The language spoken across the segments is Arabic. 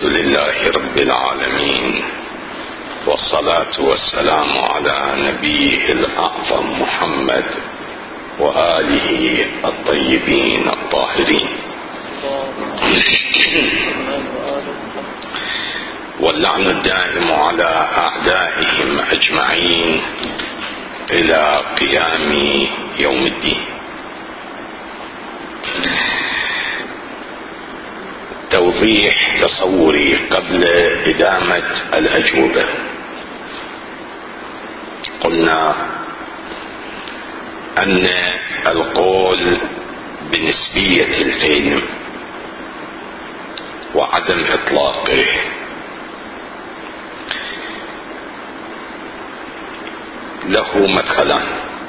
الحمد لله رب العالمين، والصلاة والسلام على نبيه الأعظم محمد وآله الطيبين الطاهرين، واللعن الدائم على أعدائهم أجمعين إلى قيام يوم الدين. توضيح تصوري قبل إدامة الأجوبة. قلنا أن القول بنسبية العلم وعدم إطلاقه له مدخلان.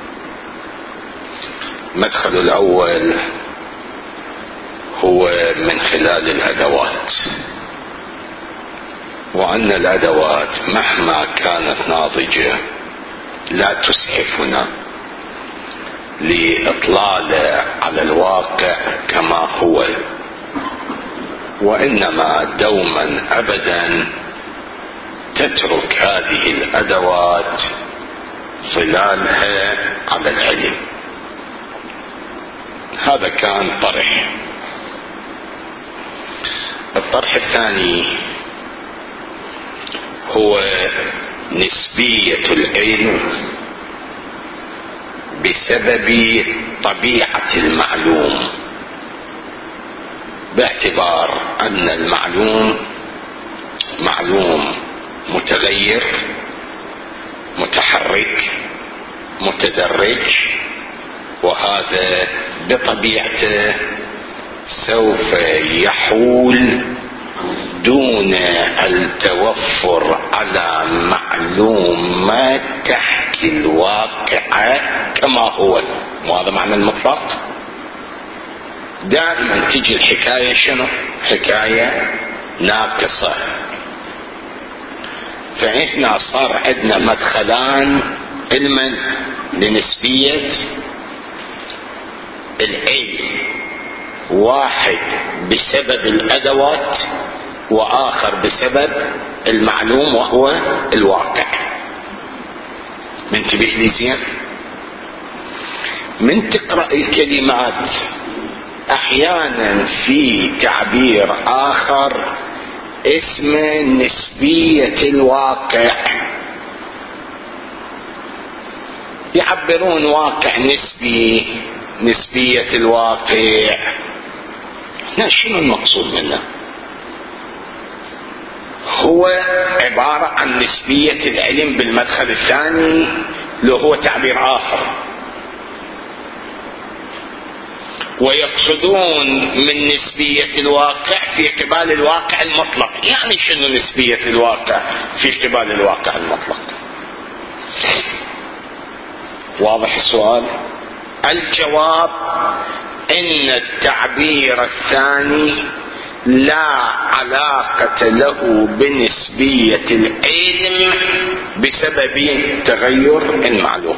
المدخل الأول هو من خلال الأدوات، وأن الأدوات مهما كانت ناضجة لا تسعفنا لإطلالة على الواقع كما هو، وإنما دوما أبدا تترك هذه الأدوات ظلالها على العلم. هذا كان طرح. الطرح الثاني هو نسبية العلم بسبب طبيعة المعلوم، باعتبار أن المعلوم معلوم متغير متحرك متدرج، وهذا بطبيعته سوف يحول دون التوفر على معلومات تحكي الواقع كما هو، وهذا معنى المطلق. دائما تجي الحكاية شنو؟ حكاية ناقصة. فإحنا صار عندنا مدخلان علما لنسبية العلم، واحد بسبب الأدوات وآخر بسبب المعلوم وهو الواقع. منتبه لي زين؟ من تقرأ الكلمات أحيانا في تعبير آخر اسمه نسبية الواقع، يعبرون واقع نسبي، نسبية الواقع. لا، شنو المقصود منه؟ هو عبارة عن نسبية العلم بالمدخل الثاني، لو هو تعبير آخر. ويقصدون من نسبية الواقع في قبال الواقع المطلق. يعني شنو نسبية الواقع في قبال الواقع المطلق؟ واضح السؤال؟ الجواب ان التعبير الثاني لا علاقة له بنسبية العلم بسبب تغير المعلوم.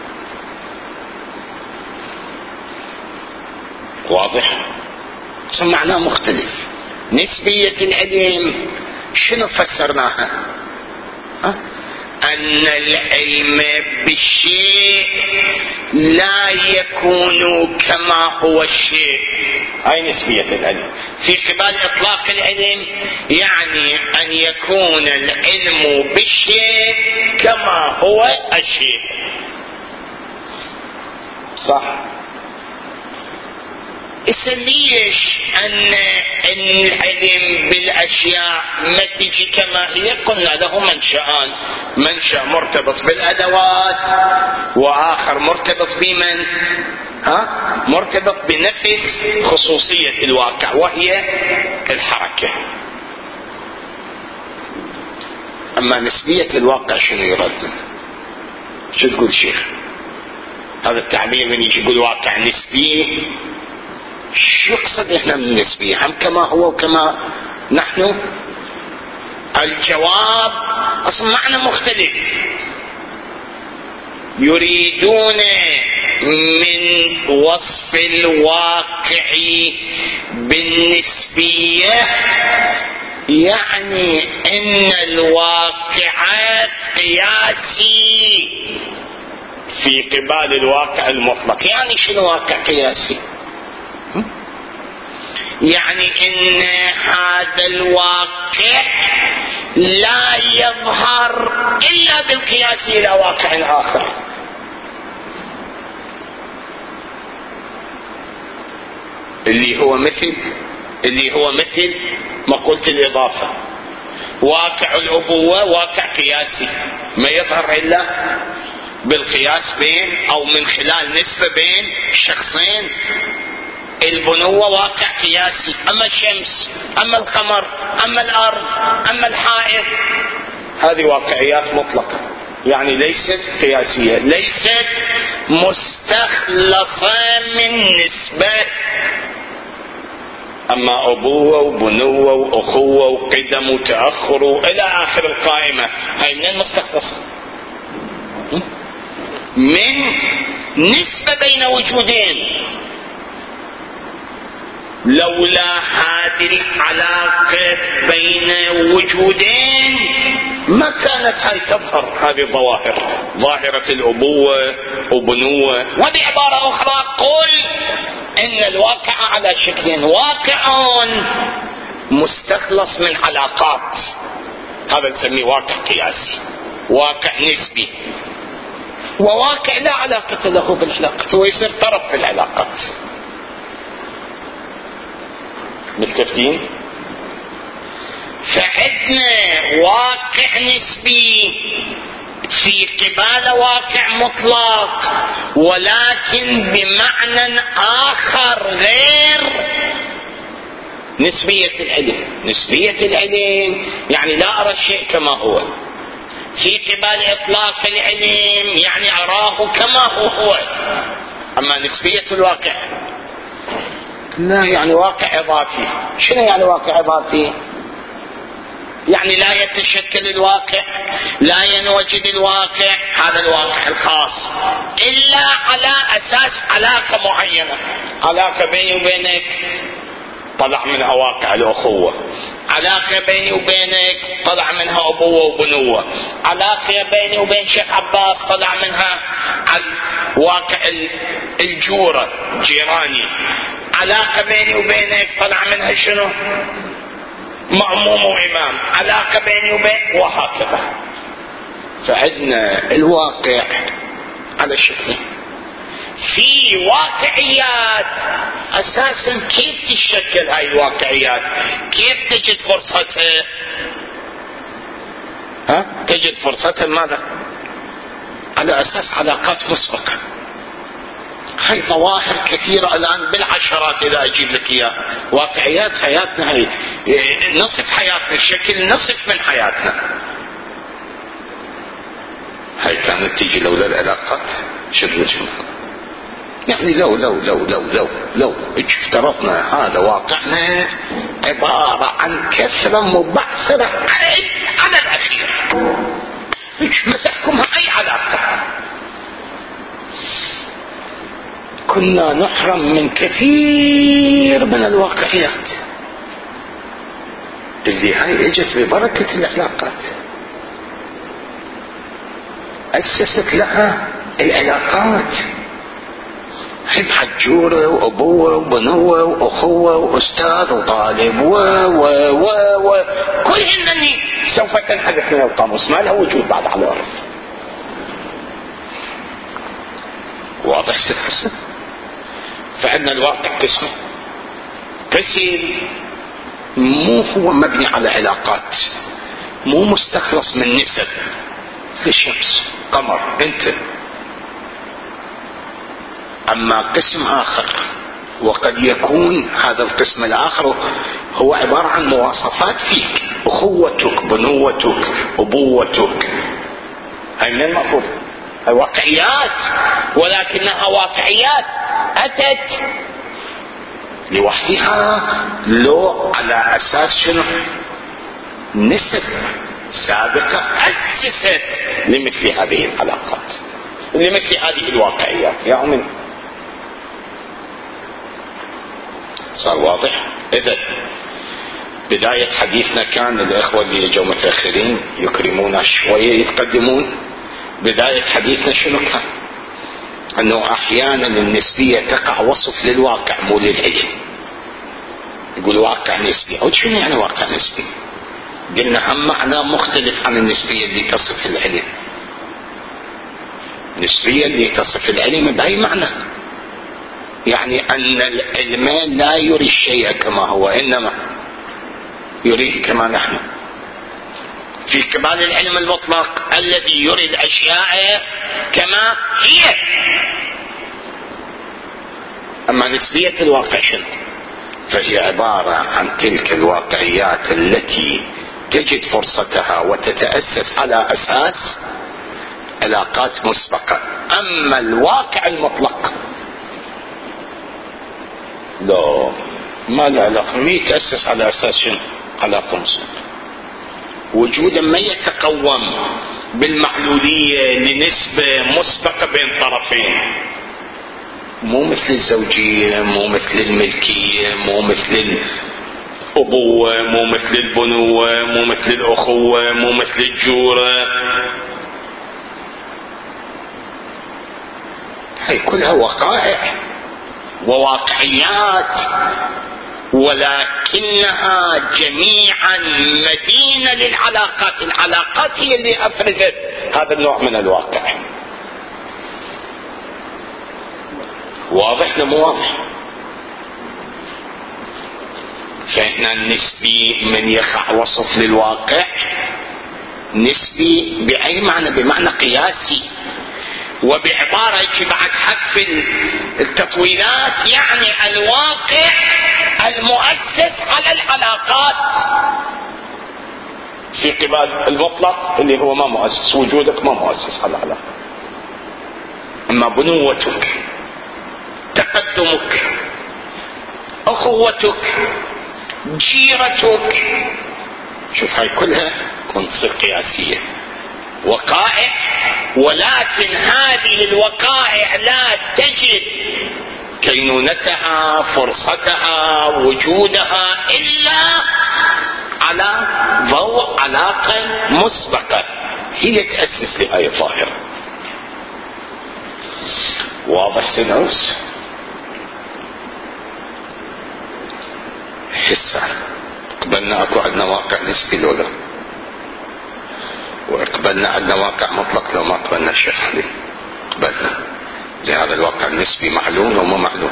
واضح؟ معناه مختلف. نسبية العلم شنو فسرناها؟ أن العلم بالشيء لا يكون كما هو الشيء. هاي نسبية العلم. في قبال إطلاق العلم يعني أن يكون العلم بالشيء كما هو الشيء. صح؟ ليش أن العلم بالأشياء ما تجي كما هي؟ قلنا له منشأان: منشأ مرتبط بالأدوات، وآخر مرتبط بمن؟ مرتبط بنفس خصوصية الواقع وهي الحركة. أما نسبية الواقع شنو يرد منه؟ شو تقول شيخ؟ هذا التعبير من يجي يقول واقع نسبي، شو يقصد احنا من النسبية؟ هم كما هو وكما نحن؟ الجواب اصلا معنى مختلف. يريدون من وصف الواقع بالنسبية يعني ان الواقعات قياسي في قبال الواقع المطلق. يعني شنو واقع قياسي؟ يعني ان هذا الواقع لا يظهر الا بالقياس الى واقع اخر. اللي هو مثل مقولة الإضافة. واقع الأبوة واقع قياسي ما يظهر إلا بالقياس بين أو من خلال نسبة بين شخصين. البنوة واقع قياسي، أما الشمس، أما القمر، أما الأرض، أما الحائط، هذه واقعيات مطلقة، يعني ليست قياسية، ليست مستخلصة من نسبة. أما أبوة وبنوة وأخوة وقدم وتأخر إلى آخر القائمة، هاي من المستخلصة؟ من نسبة بين وجودين. لولا هذه العلاقة بين وجودين ما كانت هاي تظهر هذه الظواهر، ظاهرة الأبوة وبنوة. وبعبارة أخرى قل إن الواقع على شكلين: واقع مستخلص من علاقات، هذا نسميه واقع قياسي، واقع نسبي، وواقع لا علاقة له بالعلاقة، هو يصير طرف في العلاقات. متفقين؟ فعندنا واقع نسبي في قبال واقع مطلق، ولكن بمعنى آخر غير نسبية العلم. نسبية العلم يعني لا أرى الشيء كما هو. في قبال إطلاق العلم يعني أراه كما هو. أما نسبية الواقع لا، يعني واقع إضافي. شنو يعني واقع إضافي؟ يعني لا يتشكل الواقع، لا ينوجد الواقع، هذا الواقع الخاص، إلا على أساس علاقة معينة. علاقة بيني وبينك طلع منها واقع الأخوة، علاقة بيني وبينك طلع منها أبوة وبنوة، علاقة بيني وبين شيخ عباس طلع منها واقع الجورة جيراني، علاقة بيني وبينك طلع منها شنو؟ مأموم وإمام، علاقة بيني وبين، وهكذا. فعندنا الواقع على شكلين. في واقعيات أساسا كيف تشكل هاي الواقعيات؟ كيف تجد فرصتها؟ تجد فرصتها ماذا؟ على أساس علاقات مسبقة. هاي ظواهر كثيرة الآن بالعشرات إذا أجيب لك إياها. واقعيات حياتنا هاي نصف حياتنا، شكل نصف من حياتنا. هاي كانت تيجي لولا العلاقات شنو يعني لو افترضنا هذا واقعنا عبارة عن كثرة مبعثرة على الأخير ما تحكمها أي علاقة، كنا نحرم من كثير من الواقعيات اللي هاي اجت ببركة العلاقات، أسست لها العلاقات. حب حجورة وأبوة وبنوة وأخوة وأستاذ وطالب و كلهن سوف تنحذف من القاموس، ما لها وجود بعد على الأرض. واضح ست حسن؟ فعندنا الواقع قسم مو هو مبني على علاقات، مو مستخلص من نسب الشمس قمر انت. اما قسم اخر، وقد يكون هذا القسم الاخر هو عبارة عن مواصفات فيك، اخوتك، بنوتك، ابوتك، هاي من المفروض هاي واقعيات، ولكنها واقعيات اتت لوحدها لو على اساس شنو؟ نسب سابقة أسست لمثل هذه العلاقات، لمثل هذه الواقعيات. يا عمي صار واضح؟ إذن بداية حديثنا كان الإخوة اللي يجوا متأخرين يكرمونا شوية يتقدمون. بداية حديثنا شنو كان؟ أنه أحيانا النسبية تقع وصف للواقع مو للعلم. يقول واقع نسبي، أو شنو يعني واقع نسبي؟ قلنا هم معنى مختلف عن النسبية اللي تصف العلم. النسبية اللي تصف العلم بأي معنى؟ يعني أن العلم لا يري الشيء كما هو، إنما يريه كما نحن. في قبال العلم المطلق الذي يري الأشياء كما هي. أما نسبية الواقع شنو؟ فهي عبارة عن تلك الواقعيات التي تجد فرصتها وتتأسس على أساس علاقات مسبقة. أما الواقع المطلق لا، ما له علاقة، ما يتأسس على أساس شنو؟ علاقة مسبقة. وجودا ما يتقوم بالمعلولية لنسبة مسبقة بين طرفين، مو مثل الزوجية، مو مثل الملكية، مو مثل الأبوة، مو مثل البنوة، مو مثل الأخوة، مو مثل الجورة. هي كلها وقائع وواقعيات، ولكنها جميعا مدينة للعلاقات. العلاقات هي اللي أفرزت هذا النوع من الواقع. واضح لمو واضح؟ فإحنا النسبي من يقع وصف للواقع نسبي بأي معنى؟ بمعنى قياسي. وبعبارة بعد حذف التطويلات يعني الواقع المؤسس على العلاقات. في قبال المطلق اللي هو ما مؤسس، وجودك ما مؤسس على العلاقة. أما بنوتك، تقدمك، أخوتك، جيرتك، شوف هاي كلها تصير قياسية وقائع. ولكن هذه الوقائع لا تجد كينونتها، فرصتها، وجودها إلا على ضوء علاقة مسبقة هي تأسس لهاي الظاهرة. واضح سنوس؟ حسا قبلنا اكو عندنا واقع نسبي لو لا؟ وقبلنا عندنا واقع مطلق لو ما قبلنا الشيخ علي؟ قبلنا. زي هذا الواقع النسبي معلوم وما معلوم.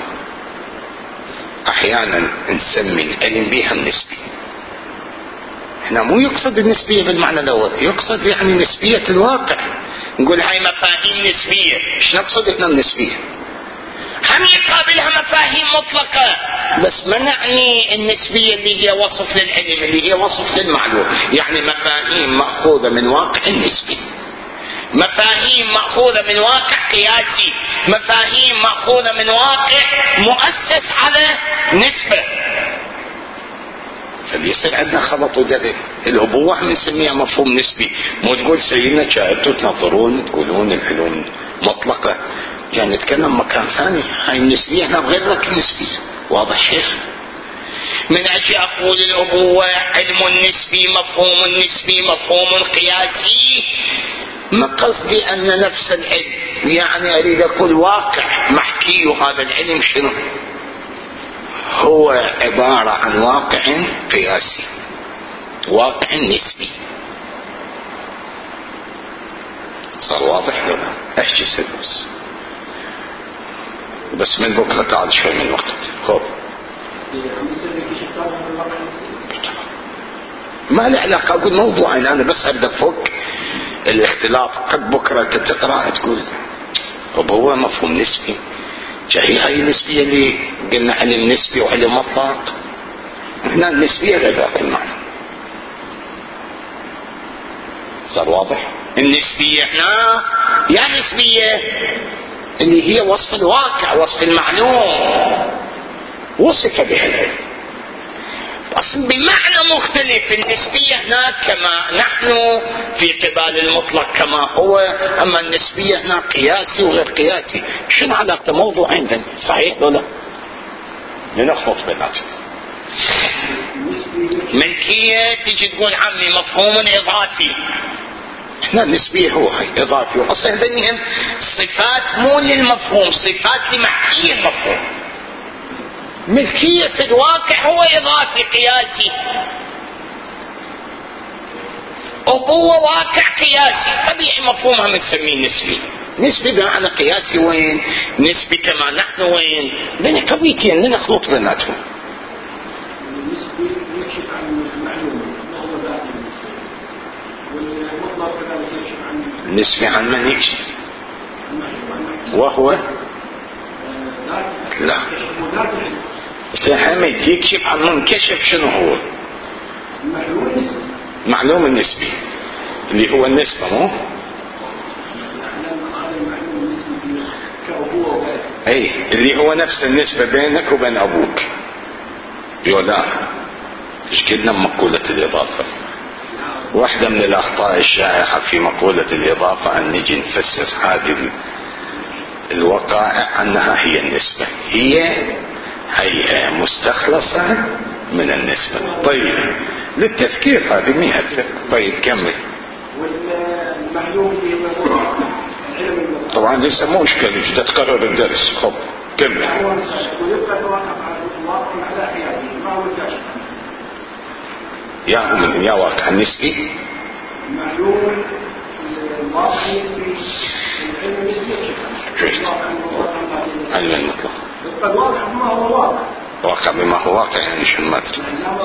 احيانا نسمي العلم بها النسبي. هنا مو يقصد النسبية بالمعنى الاول، يقصد يعني نسبية الواقع. نقول هاي مفاهيم نسبية. ايش نقصد احنا النسبية؟ هم يقابلها مفاهيم مطلقة، بس ما نعني النسبية اللي هي وصف للعلم، اللي هي وصف للمعلوم. يعني مفاهيم مأخوذة من واقع نسبي، مفاهيم مأخوذة من واقع قياسي، مفاهيم مأخوذة من واقع مؤسس على نسبة. فبيصير عندنا خلط ودلع. الأبوة بنسميها مفهوم نسبي. مو تقول سيدنا شاهدتوا تنظرون تقولون العلوم مطلقة، يعني نتكلم مكان ثاني. هاي النسبية هنا بغير لك النسبية. واضح شيخ؟ من أجل أقول الأبوة علم نسبي، مفهوم نسبي، مفهوم قياسي. ما قصدي أن نفس العلم، يعني أريد أقول واقع محكي هذا العلم شنو؟ هو عبارة عن واقع قياسي، واقع نسبي. صار واضح ولا لا؟ احكي سلوس بس من بكرة تعال شوي من وقت. خب ما له علاقة. أقول موضوعين أنا بس أبدأ فوق الاختلاط. قد بكرة تقرأ تقول طب هو مفهوم نسبي، هي هاي النسبية اللي قلنا علم نسبي وعلم مطلق. هنا النسبية لذات المعنى. صار واضح؟ النسبية هنا يعني نسبية اللي هي وصف الواقع، وصف المعلوم، وصف بها العلم. أصلا بمعنى مختلف. النسبية هناك كما نحن في قبال المطلق كما هو، أما النسبية هناك قياسي وغير قياسي. شنو علاقة موضوعين ذن؟ صحيح ولا لا؟ لنخلط بيناتهم. ملكية تجي تقول عمي مفهوم إضافي. احنا النسبية هو هاي إضافي، وأصلا هذنهم صفات مو للمفهوم، صفات لمحكية المفهوم. ملكية في الواقع هو إضافي قياسي، أبوة واقع قياسي، طبيعي مفهومها بنسميه نسبي. نسبي بمعنى قياسي وين؟ نسبي كما نحن وين؟ بين قضيتين لنخلط بيناتهم. نسبي عن من يكشف؟ وهو لا حميد يكشف عن منكشف. شنو هو؟ معلوم النسبي اللي هو النسبة، مو اي اللي هو نفس النسبة بينك وبين ابوك. يولا ايش قلنا مقولة الاضافة؟ واحدة من الاخطاء الشائعة في مقولة الاضافة ان نجي نفسر هذه الوقائع انها هي النسبة، هي مستخلصة من النسبة. طيب للتفكير هذه مئة. طيب كمل. طبعا لسه مو اشكال، اذا تكرر الدرس. خب كمل. يا من يا واقع النسبي معلوم الواقع النسبي علم المطلق. الواقع بما هو واقع، واقع بما هو واقع يعني شو ما ادري.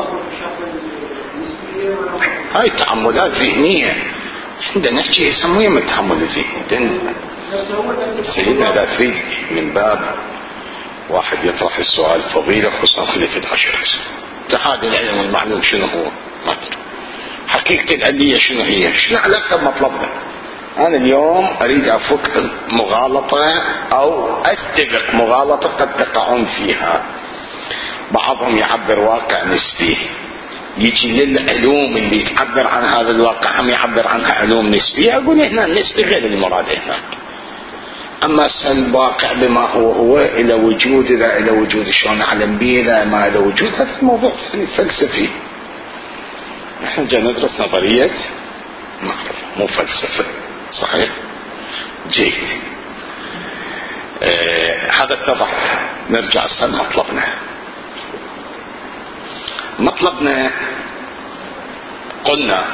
هاي تعملات ذهنية عندنا نحكي يسموها من التحمل الذهني. سيدنا لا تريد من باب واحد يطرح السؤال فضيلة خصوصا خليفة 10 سنة. هذا العلم المعلوم شنو هو؟ ما ادري. حقيقة الآلية شنو هي؟ شنو علاقة بمطلبنا؟ أنا اليوم أريد أفك مغالطة أو أستبق مغالطة قد تقعون فيها. بعضهم يعبر واقع نسبي، يجي للعلوم اللي تعبر عن هذا الواقع هم يعبر عنها علوم نسبية. أقول هنا النسبي غير المراد هناك. أما الواقع بما هو إلى وجود، إلى وجود شلون نعلم به، إلى ما إلى وجود، هذا موضوع فلسفي. نحن جاي ندرس نظرية معرفة مو فلسفة. صحيح؟ جيد. هذا اتضح. نرجع السنة مطلبنا قلنا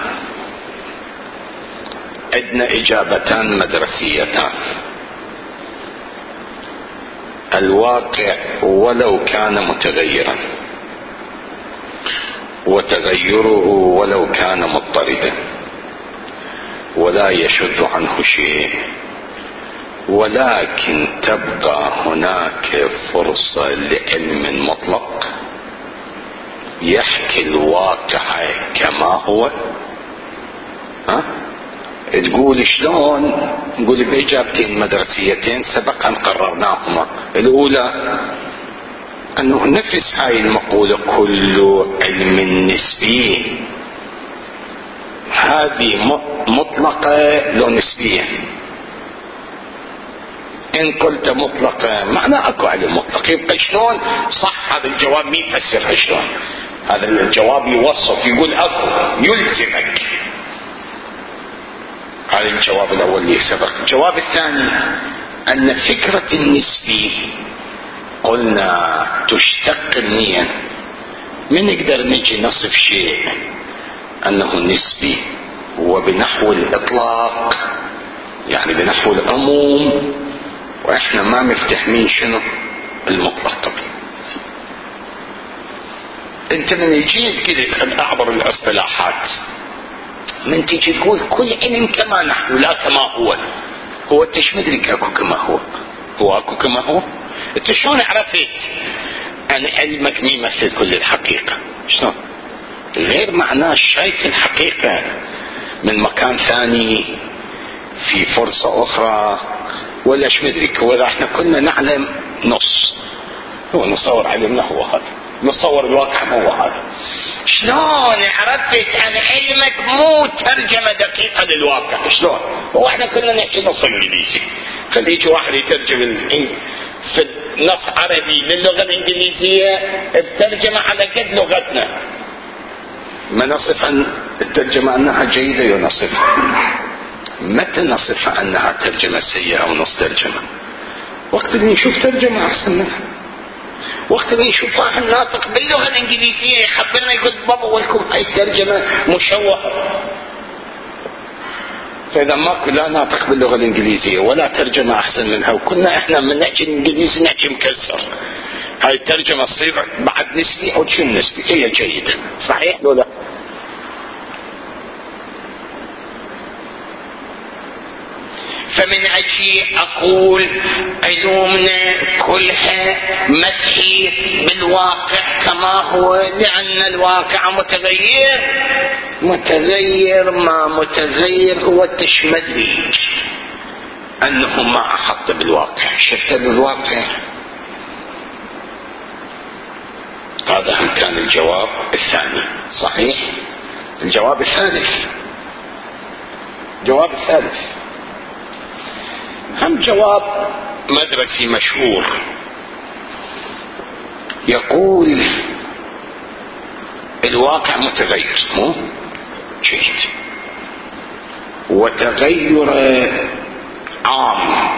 عندنا إجابتان مدرسيتان. الواقع ولو كان متغيرا، وتغيره ولو كان مضطردا، ولا يشذ عنه شيء، ولكن تبقى هناك فرصة لعلم مطلق يحكي الواقع كما هو. تقول شلون؟ نقول بإجابتين مدرسيتين سبق أن قررناهما. الأولى أنه نفس هاي المقولة كل علم نسبي، هذه مطلقة لو نسبية. إن قلت مطلقة معنى أكو علم مطلق. يبقى شلون صح هذا الجواب؟ مين يفسرها شلون؟ هذا الجواب يوصف يقول أكو يلزمك. هذا الجواب الأول اللي سبق. الجواب الثاني أن فكرة النسبي قلنا تشتق منين؟ من نقدر نجي نصف شيء أنه نسبي وبنحو الإطلاق، يعني بنحو العموم، وإحنا ما مفتحمين شنو المطلق. طبعا أنت من يجي كده خل أعبر الاصطلاحات، من تيجي تقول كل علم كما نحن لا كما هو انت ايش مدرك اكو كما هو اكو كما هو؟ انت شلون عرفت ان علمك مين يمثل كل الحقيقة؟ شلون؟ غير معناه شايف الحقيقة من مكان ثاني في فرصة اخرى، ولا ايش مدرك؟ ولا احنا كنا نعلم نص، هو نصور علمنا هو هذا، نصور الواقع هو هذا. شلون عرفت ان علمك مو ترجمة دقيقة للواقع؟ شلون؟ هو احنا كلنا نحكي نص انجليزي، خليجي واحد يترجم في نص عربي للغة الانجليزية بترجمة على قد لغتنا. ما نصف عن الترجمة أنها جيدة ونصفها. متى نصفها أنها ترجمة سيئة أو نص ترجمة؟ وقت اللي نشوف ترجمة أحسن منها، وقت اللي نشوف واحد ناطق باللغة الإنجليزية يخبرنا يقول بابا ولكم هاي الترجمة مشوهة. فإذا ماكو لا ناطق باللغة الإنجليزية ولا ترجمة أحسن منها، وكنا إحنا من نحكي الإنجليزي نحكي مكسر، هاي الترجمة تصير بعد نسبي أو شو نسبي هي جيدة، صحيح ولا لا؟ فمن أجي أقول علومنا كلها مدحي بالواقع كما هو، لأن الواقع متغير ما متغير هو التشمذي، أنه ما أحط بالواقع. شفت الواقع؟ هذا هم كان الجواب الثاني. صحيح. الجواب الثالث، جواب الثالث هم جواب مدرسي مشهور، يقول الواقع متغير مو جيد، وتغير عام.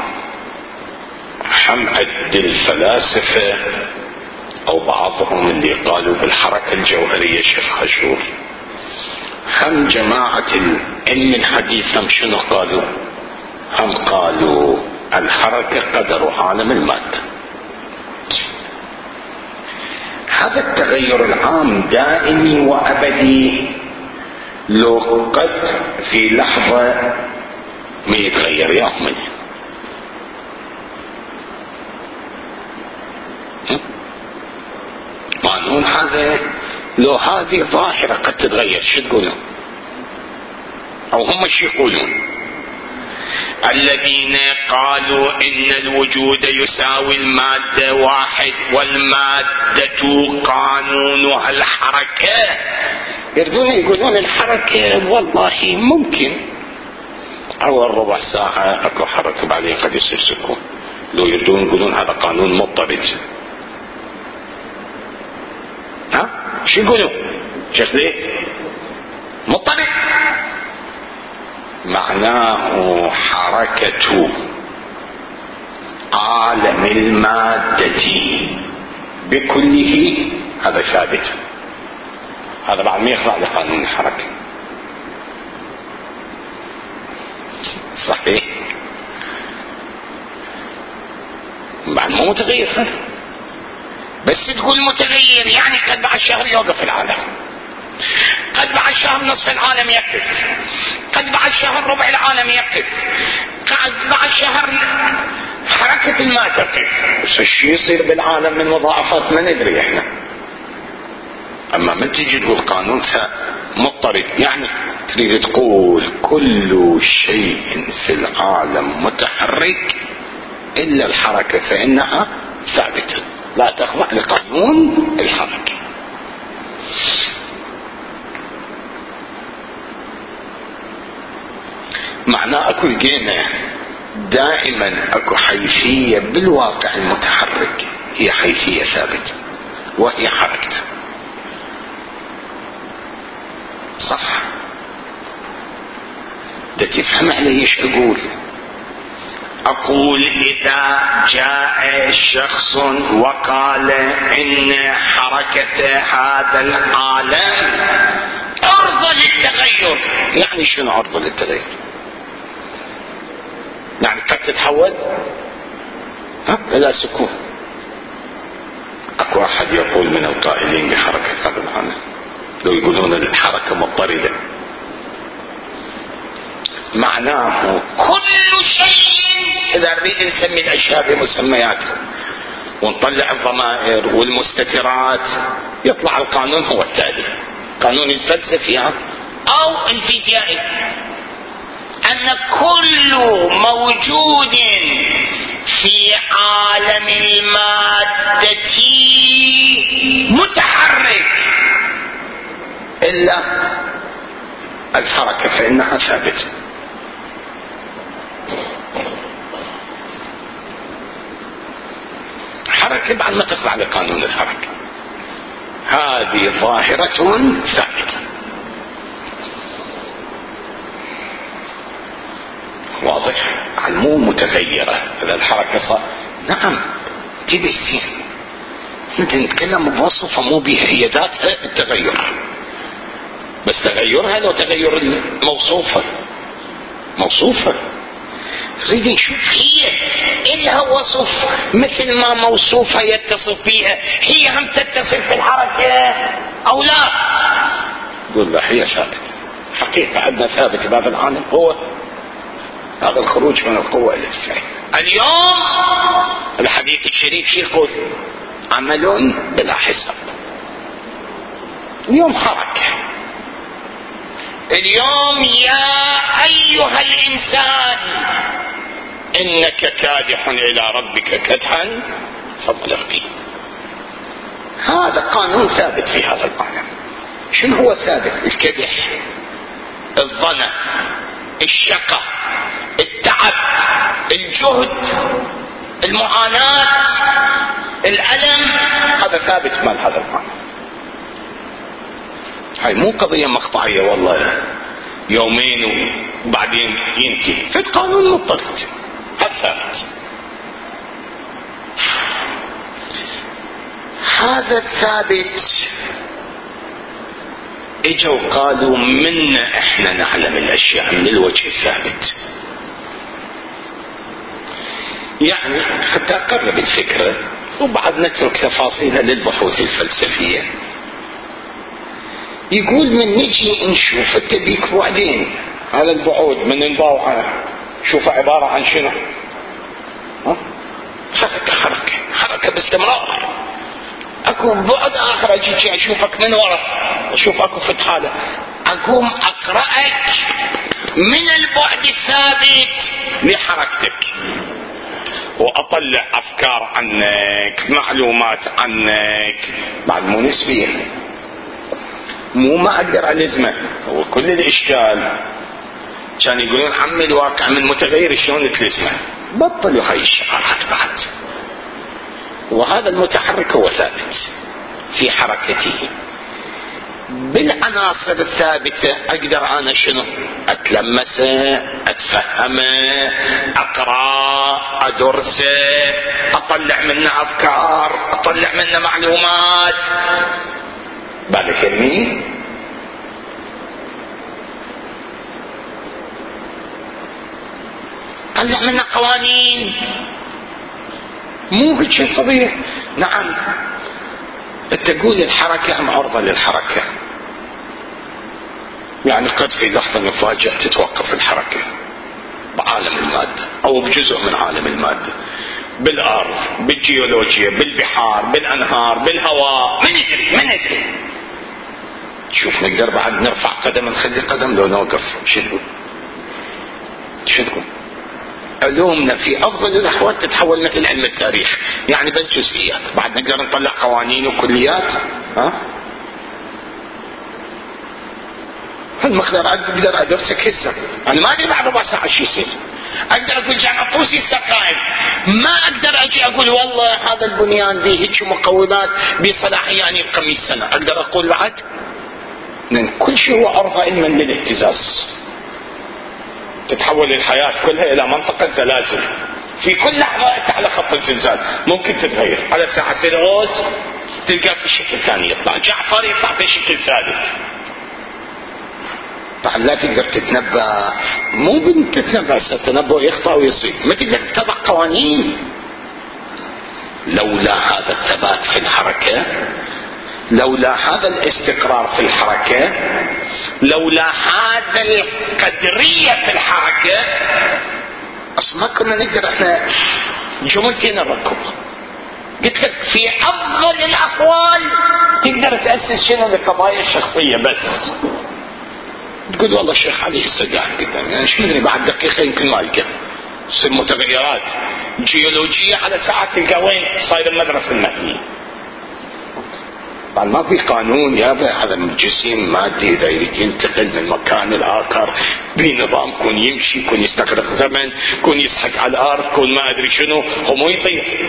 هم عد الفلاسفة او بعضهم اللي قالوا بالحركة الجوهرية شيخ خشور، هم جماعة العلم الحديث هم شنو قالوا؟ هم قالوا الحركة قدر عالم المادة. هذا التغير العام دائمي وأبدي، لو قد في لحظة ما يتغير يوم قانون. هذا لو هذه ظاهرة قد تتغير شو تقولون؟ أو هم شو يقولون؟ الذين قالوا إن الوجود يساوي المادة واحد والمادة قانونها الحركة، يردون يقولون الحركة والله ممكن أول ربع ساعة أكو حركة بعدين قد يصير سكون. لو يردون يقولون هذا قانون مضطرد. ها شو يقولون؟ شوف ليه مضطرد؟ معناه حركة عالم المادة بكله هذا ثابت، هذا بعد ما يخضع لقانون الحركة. صحيح. بعد ما متغير هذا، بس تقول متغير يعني قد بعد شهر يوقف العالم، قد بعد شهر نصف العالم يقف، قد بعد شهر ربع العالم يقف، قد بعد شهر حركة ما تقف. بس الشيء يصير بالعالم من مضاعفات ما ندري احنا. اما من تجي تقول قانون مضطرد، يعني تريد تقول كل شيء في العالم متحرك الا الحركة فانها ثابتة لا تخضع لقانون الحركة. معناه اكو القيمة دائما اكو حيثية بالواقع المتحرك، هي حيثية ثابتة وهي حركته. صح. ده تفهم علي ايش اقول اذا جاء شخص وقال ان حركة هذا العالم عرضة للتغير، يعني شنو عرضة للتغير؟ يعني قد تتحول الى سكون. اكو احد يقول من القائلين بحركة هذا العالم، لو يقولون الحركة مضطردة، معناه كل شيء اذا نريد نسمي الاشياء بمسمياتها ونطلع الضمائر والمستترات يطلع القانون هو التالي، قانون الفلسفي او الفيزيائي، ان كل موجود في عالم المادة متحرك الا الحركة فانها ثابتة. حركة بعد ما تخضع لقانون الحركة، هذه ظاهرة ثابتة. واضح، مو متغيرة. هذا الحركة صار نعم تبي السين، انت نتكلم بوصفة مو بها هي ذاتها التغير، بس تغيرها لو تغير الموصوفة موصوفة. نريد نشوف هي إلها وصف مثل ما موصوفة يتصف بها، هي هم تتصف بالحركة أو لا؟ قل لا هي ثابت حقيقة، عندنا ثابت بهذا العالم هو هذا الخروج من القوة إلى الفعل. اليوم الحديث الشريف شو يقول؟ عمل بلا حساب. اليوم حركة. اليوم يا أيها الإنسان إنك كادح إلى ربك كدحا فملاقيه. هذا قانون ثابت في هذا العالم. شنو هو ثابت؟ الكدح، الظنة، الشقة، التعب، الجهد، المعاناة، الألم، هذا ثابت مال هذا العالم. هاي مو قضية مقطعية والله يومين وبعدين ينتهي، في القانون مضطرد، هذا ثابت. هذا الثابت اجوا قالوا منا احنا نعلم الاشياء من الوجه الثابت. يعني حتى اقرب الفكرة وبعد نترك تفاصيلها للبحوث الفلسفية. يقول من نجي نشوف التبيك بعدين هذا البعود من نضوعه شوف عبارة عن شنو؟ حركة باستمرار. اكو بعد اخر اجي اشوفك من ورا، اشوف اكو فتحة، اقوم اقرأك من البعد الثابت لحركتك واطلع افكار عنك، معلومات عنك، بعد مو نسبية، مو ما اقدر الزمه. هو كل الاشكال كان يقولون عمي الواقع من متغير شلون تلزمه، بطلوا هاي الشعارات بعد. وهذا المتحرك هو ثابت في حركته بالعناصر الثابتة. اقدر انا شنو؟ اتلمسه، اتفهمه، اقرأ، ادرسه، اطلع منه افكار، اطلع منه معلومات. بالك يمين طلع منه قوانين، مو هيك القضية. نعم انت تقول الحركة ام عرضة للحركة، يعني قد في لحظة مفاجئة تتوقف الحركة بعالم المادة او بجزء من عالم المادة، بالارض، بالجيولوجيا، بالبحار، بالانهار، بالهواء، من ندري. شوف نقدر بعد نرفع قدم نخلي قدم لو نوقف. شو تقول؟ علومنا في افضل الاحوال تتحول مثل علم التاريخ، يعني بس جزئيات، بعد نقدر نطلع قوانين وكليات. هل اقدر ادرسك هسه؟ انا ما ادري بعد ربع ساعه شو يصير. اقدر اقول جامعة طوسي السقائم، ما اقدر اجي اقول والله هذا البنيان ذي هيك مقومات بصلاحيه يعني يبقى 100 سنه. اقدر اقول بعد؟ لان كل شيء هو عرضه علما للاهتزاز. تتحول الحياه كلها الى منطقه زلازل، في كل لحظه انت على خط الزلزال، ممكن تتغير. على الساعه سيلغوس تلقى في شكل ثاني يطلع، جعفر يطلع في شكل ثالث. بعد لا تقدر تتنبأ، مو بتتنبأ، ستنبأ يخطأ ويصيب، ما تقدر تتبع قوانين. لولا هذا الثبات في الحركة، لولا هذا الاستقرار في الحركة، لولا هذا القدرية في الحركة، اصلا ما كنا نقدر احنا جملتين نركب. قلت لك في افضل الاحوال تقدر تأسس شنو لقضايا الشخصية بس. تقول والله الشيخ علي هسه قاعد قدامي، يعني شو مدري بعد دقيقة يمكن ما القى. تصير متغيرات جيولوجية على ساعة تلقى وين صاير المدرسة المائية. بعد ما في قانون يابا، هذا جسم مادي اذا يريد ينتقل من مكان لآخر بنظام كون يمشي، كون يستغرق زمن، كون يسحق على الارض، كون ما ادري شنو، هو مو يطير.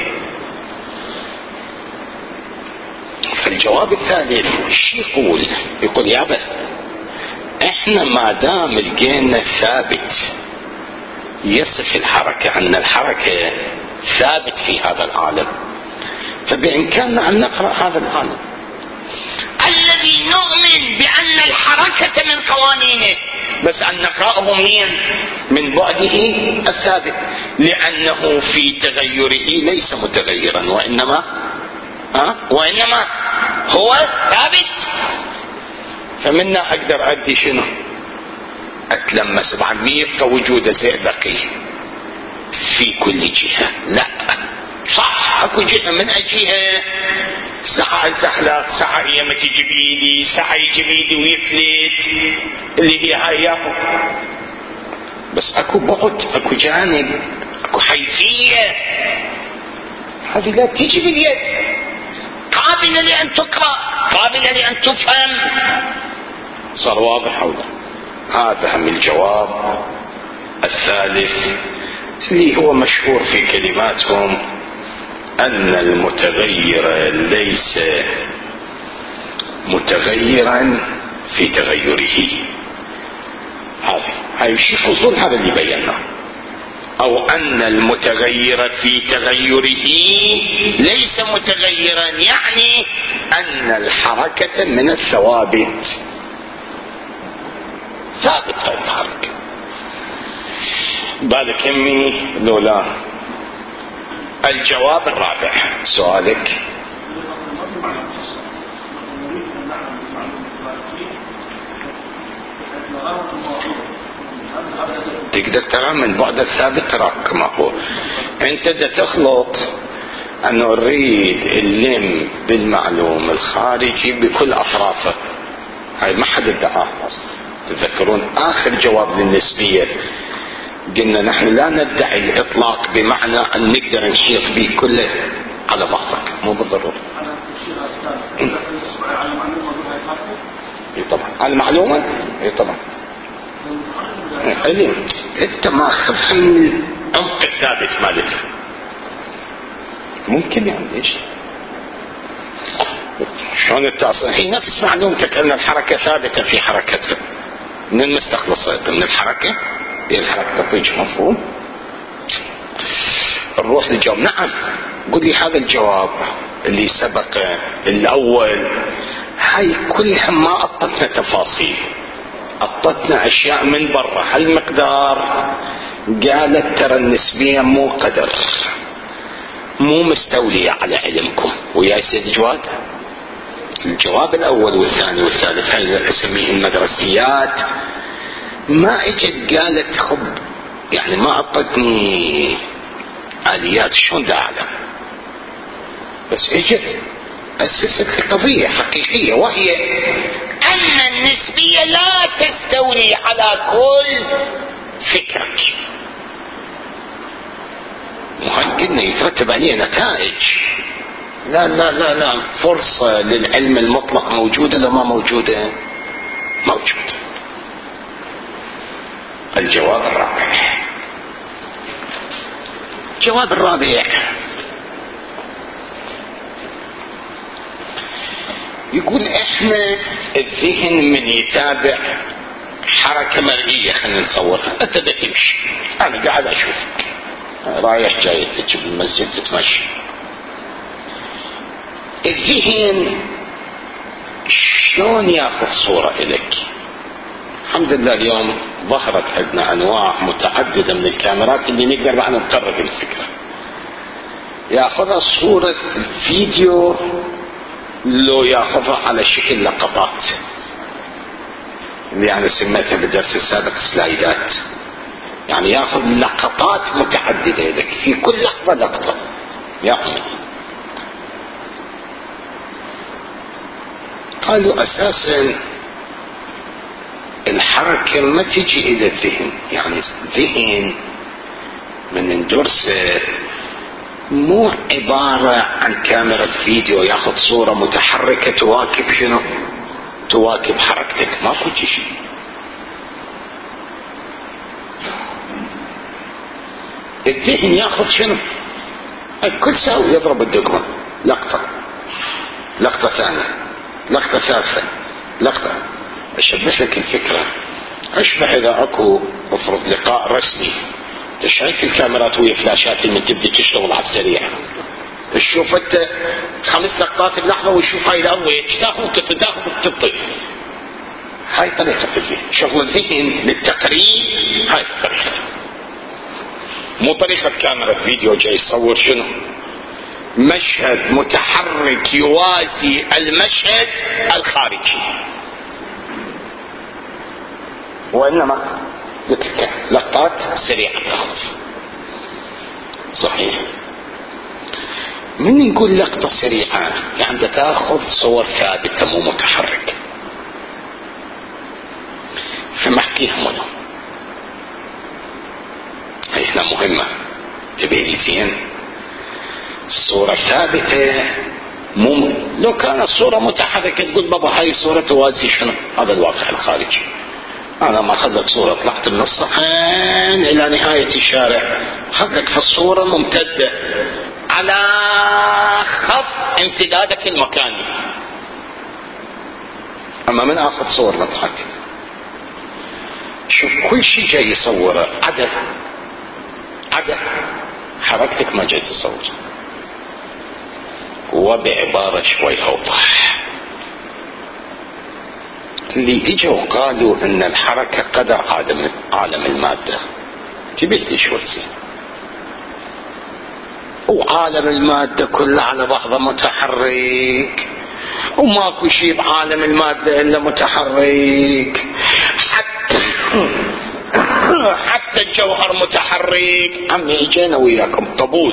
فالجواب الثاني شو يقول؟ يقول يابا احنا ما دام لقينا ثابت يصف الحركة أن الحركة ثابت في هذا العالم، فبإمكاننا أن نقرأ هذا العالم الذي نؤمن بأن الحركة من قوانينه، بس أن نقرأه من بعده الثابت، لأنه في تغيره ليس متغيرا وإنما هو ثابت. فمنا أقدر أدي شنو؟ أتلمس بعد يبقى وجود زئبقي في كل جهة. لا صح، اكو جهة من أجيها ساعة الزحلق، ساعة يمة جبيلي، ساعة جبيلي ويفلت اللي هي هاي، بس اكو بعد، اكو جانب، اكو حيثية، هذه لا تيجي باليد، قابلة لأن تقرأ، قابلة لأن تفهم. صار واضح هذا؟ هذا هم الجواب الثالث اللي هو مشهور في كلماتهم، أن المتغير ليس متغيرا في تغيره. هاي شيء فصول، هذا اللي بيناه. أو أن المتغير في تغيره ليس متغيرا، يعني أن الحركة من الثوابت، ثابت هذه الحركة. بالك يمي لولا الجواب الرابع سؤالك. تقدر ترى من بعد الثابت ترى كما هو. انت دا تخلط انه نريد اللم بالمعلوم الخارجي بكل اطرافه، هاي ما حد ادعاه اصلا. تذكرون اخر جواب للنسبية قلنا نحن لا ندعي الاطلاق بمعنى ان نقدر نحيط به كله على بعضك، مو بالضرورة. طبعا على المعلومة طبعا علم، انت ما خفهم عمق الثابت مالته ممكن يعني ايش شلون التعصيب. هي نفس معلومتك ان الحركة ثابتة في حركتها، من المستخلصات من الحركة هي الحركة تطيج، مفهوم؟ نروح للجواب. نعم قل لي هذا الجواب اللي سبق الاول، هاي كلها ما اعطتنا تفاصيل، اعطتنا اشياء من برا. هالمقدار قالت ترى النسبية مو قدر، مو مستولية على علمكم. ويا سيد جواد الجواب الاول والثاني والثالث هاي اسميه المدرسيات، ما اجت قالت خب يعني ما اعطتني اليات شلون دا اعلم، بس اجت اسست في قضية حقيقية، وهي ان النسبية لا تستولي على كل فكرك. وهل قلنا يترتب عليه نتائج؟ لا لا لا لا، فرصة للعلم المطلق موجودة لا ما موجودة؟ موجودة. الجواب الرابع. الجواب الرابع يقول احنا الذهن من يتابع حركة مرئية، خلينا نصورها، انت دا تمشي، انا قاعد اشوفك رايح جاي تجي بالمسجد تتمشي، الذهن شلون ياخذ صورة الك؟ الحمد لله اليوم ظهرت عندنا انواع متعددة من الكاميرات اللي نقدر معنا نقرب الفكرة، ياخذها صورة فيديو لو ياخذها على شكل لقطات، اللي انا سميتها بالدرس السابق سلايدات، يعني ياخذ لقطات متعددة لك في كل لحظة لقطة يعمل. قالوا اساسا الحركة ما تجي الى الذهن، يعني الذهن من ندرسه مو عبارة عن كاميرا فيديو ياخذ صورة متحركة تواكب شنو؟ تواكب حركتك، ماكو شيء. الذهن ياخذ شنو؟ الكل ساوي يضرب الدقمة، لقطة، لقطة ثانية، لقطة ثالثة، لقطة. اشبه لك الفكرة، اشبه اذا اكو افرض لقاء رسمي شايف الكاميرات وهي فلاشات اللي تبدي تشتغل على السريع، تشوف انت 5 لقطات بلحظه وتشوف هاي الارض تاخذ وتتداخل وتطي. هاي طريقه الذهن، شغل الذهن للتقريب، هاي الطريقه، مو طريقه كاميرا فيديو جاي يصور شنو مشهد متحرك يوازي المشهد الخارجي، وانما لقطات سريعه تاخذ. صحيح، من نقول لقطه سريعه يعني تاخذ صور ثابته مو متحركه، فمحكيها منه هي هنا مهمه تبيني زين. الصورة ثابتة، مو لو كانت الصورة متحركة تقول بابا هاي الصورة توازي شنو هذا الواقع الخارجي. انا ما اخذت صورة طلعت من الصحن الى نهاية الشارع، اخذت في الصورة ممتدة على خط امتدادك المكاني. اما من اخذ صور متحركة شوف كل شيء جاي يصوره عدا حركتك ما جاي تصور، وبعبارة شوي اوضح. اللي اجوا قالوا ان الحركة قدر عالم المادة، جبت شوي زين، وعالم المادة كله على بعضه متحرك، وماكو شيء بعالم المادة الا متحرك، حتى الجوهر متحرك. عمي اجينا وياكم طبول،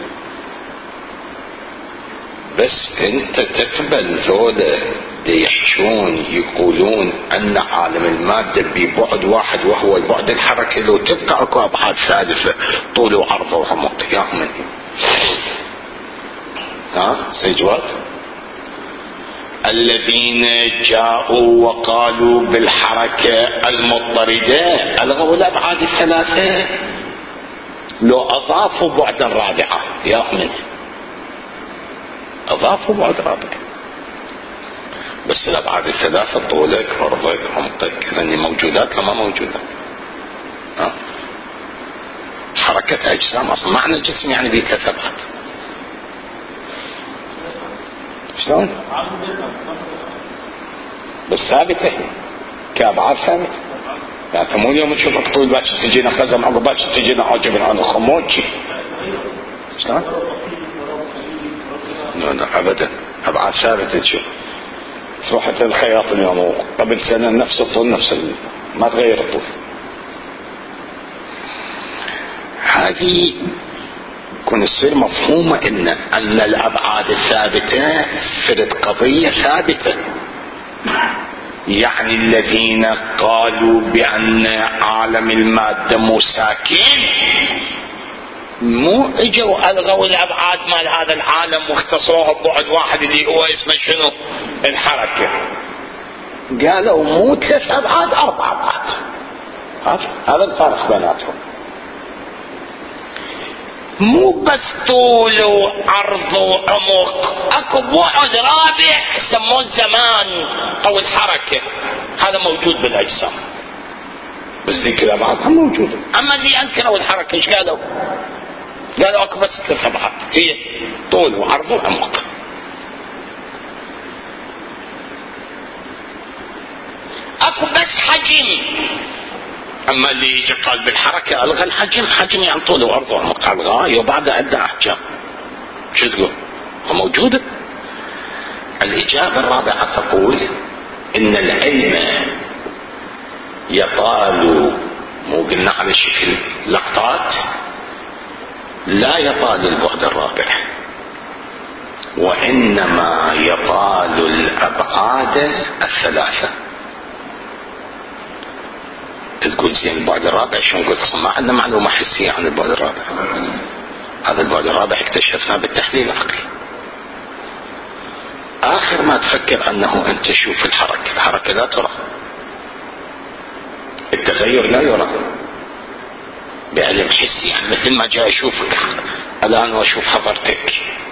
بس انت تقبل ذولا يحشون يقولون ان عالم المادة ببعد واحد وهو البعد الحركي، لو تبقى اكو ابعاد ثالثة طول وعرض وعمق. يا من سيجوات الذين جاءوا وقالوا بالحركة المضطردة الغوا الابعاد الثلاثة، لو اضافوا بعدا رابعة يا من اضافوا بعد رابع، بس الابعاد الثلاثة طولك عرضك عمقك هذني موجودات لما موجودات. حركة اجسام اصلا معنى الجسم يعني بيه 3 ابعاد. شلون؟ بس ثابتة كابعاد ثابتة، يعني مو اليوم تشوفك طول باكر تجينا خزم عقب باكر تجينا عجب عن الخموج. شلون؟ لا ابدا، ابعاد ثابتة. تشوف روحة الخياط اليوم قبل سنة نفس الطول ما تغير الطول. هذه كن تصير مفهومة ان الابعاد الثابتة فرد قضية ثابتة. يعني الذين قالوا بان عالم المادة مو ساكن مو اجوا الغوا الابعاد مال هذا العالم واختصروها ببعد واحد اللي هو اسمه شنو الحركة، قالوا مو 3 ابعاد 4 ابعاد. هذا الفرق بيناتهم، مو بس طول وعرض وعمق، اكو بعد رابع يسموه الزمان او الحركة، هذا موجود بالاجسام بس ذيك الابعاد هم موجودة. اما اللي انكروا الحركة ايش قالوا؟ قالوا اكو بس 3 ابعاد، هي طول وعرض وعمق. اكو بس حجم. اما اللي يجي قال بالحركة الغى الحجم، حجم يعني طول وعرض وعمق، الغاه وبعد عدة احجام. شو تقول؟ موجودة. الاجابة الرابعة تقول ان العلم يطال، مو قلنا على شكل لقطات، لا يطال البعد الرابع، وانما يطال الابعاد الثلاثة. تقول زين البعد الرابع شو نقول؟ اصلا ما عندنا معلومة حسية عن البعد الرابع. هذا البعد الرابع اكتشفناه بالتحليل العقلي. اخر ما تفكر انه انت شوف الحركة لا ترى، التغير لا يرى بعلم حسي، يعني مثل ما جاي اشوفك الان واشوف حضرتك،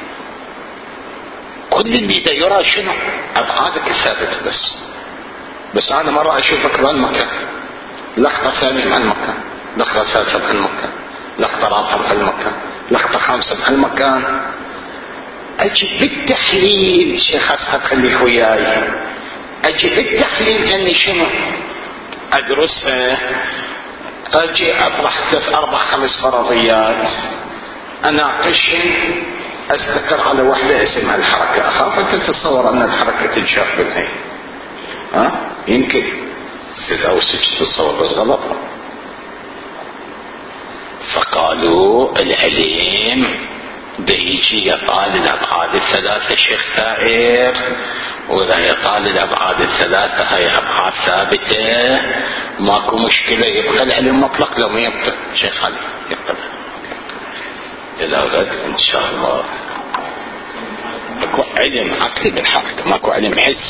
كل اللي دا يرى شنو؟ ابعادك الثابتة بس انا مرة اشوفك بهالمكان، لحظة ثانية بهالمكان، لحظة ثالثة بهالمكان، لقطة رابعة بهالمكان، لقطة خامسة بهالمكان. اجي بالتحليل شيخ اسعد خليك وياي، اجي بالتحليل اني شنو ادرسها، اجي اطرح 3 4 5 فرضيات اناقشهن، استقر على وحدة اسمها الحركة. اخاف انت تتصور ان الحركة تنشاف بالعين، يمكن 6 أو 6 تتصور بس غلط. فقالوا العلم بيجي يطال الابعاد الثلاثة شيخ ثائر، واذا يطال الابعاد الثلاثة هاي ابعاد ثابتة ماكو مشكلة، يبقى العلم مطلق لو ما يبقى. شيخ علي يبقى الى غد ان شاء الله. ماكو علم عقلي بالحركة، ماكو علم حس.